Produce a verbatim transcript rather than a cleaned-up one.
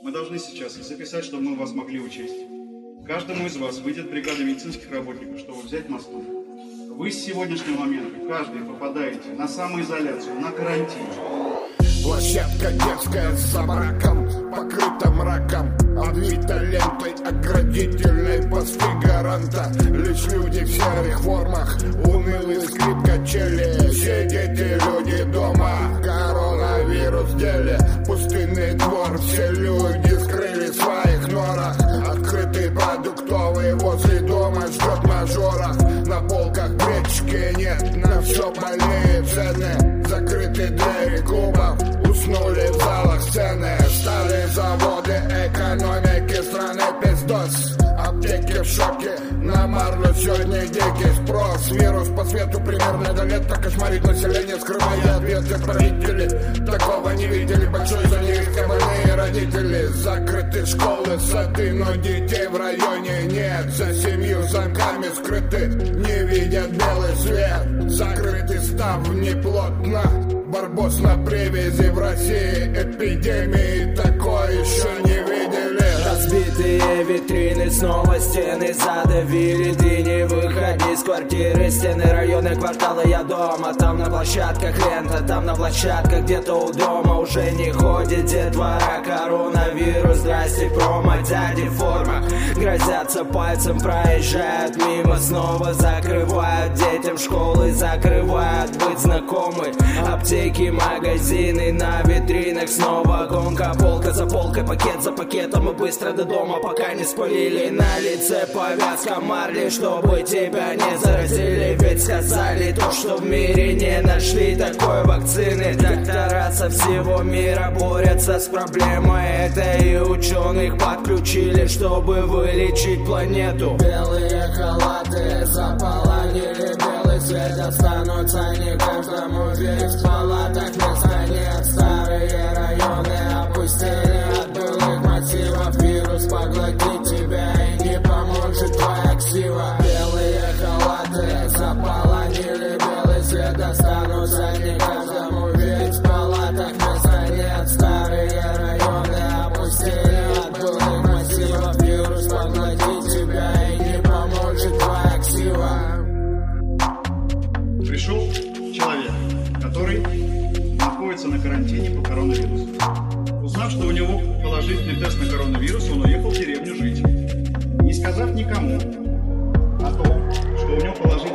Мы должны сейчас записать, чтобы мы вас могли учесть. Каждому из вас выйдет бригада медицинских работников, чтобы взять мосту. Вы с сегодняшнего момента, каждый, попадаете на самоизоляцию, на карантин. Площадка детская за браком, покрыта мраком, обвита лентой оградительной посты гаранта. Лишь люди в серых формах, унылый скрип качели. Все дети, люди дома, коронавирус в деле. Пустынный двор, все люди скрыли в своих норах. Открытый продуктовый возле дома ждет мажора. На полках гречки нет, на все больные цены. Закрыты двери клубов, уснули в залах сцены. Старые заводы экономики страны пиздос. Аптеки в шоке, на марлю сегодня дикий спрос. Вирус по свету примерно до лета кошмарит население, скрывая ответы правители. Такого не видели, большой за них больные родители. Закрыты школы, сады, но детей в районе нет. За семью замками скрыты, не видят белый свет. Закрыты ставни плотно, барбос на привязи. В России эпидемии такой еще не видели. Разбитые витрины, снова стены задавили. Ты не выходи из квартиры, стены, районы, кварталы, я дома. Там на площадках лента, там на площадках где-то у дома. Уже не ходит детвора, коронавирус, здрасте, промо, дяди в формах. Грозятся пальцем, проезжают мимо, снова закрывают. Детям школы закрывают, быть знакомы. Аптеки, магазины, на витринах снова гонка. Полка за полкой, пакет за пакетом, и быстро до дома, пока не спалили. На лице повязка марли, чтобы тебя не заразили. Ведь сказали то, что в мире не нашли такой вакцины. Доктора со всего мира борются с проблемой этой, и ученых подключили, чтобы вылечить планету. Белые халаты заполонили белый свет, останутся не каждому верить. В палатах места нет, старые районы опустили от былых мотивов. Вирус поглотит тебя и не поможет твоя ксива. Белые халаты заполонили белый свет, останутся не каждому верить. В палатах места нет, старые районы опустили от былых мотивов. Вирус поглотит тебя и не поможет твоя ксива. Пришел человек, который находится на карантине по коронавирусу. Узнав, что у него положительный тест на коронавирус, он уехал в деревню жить, не сказав никому о том, что у него положительный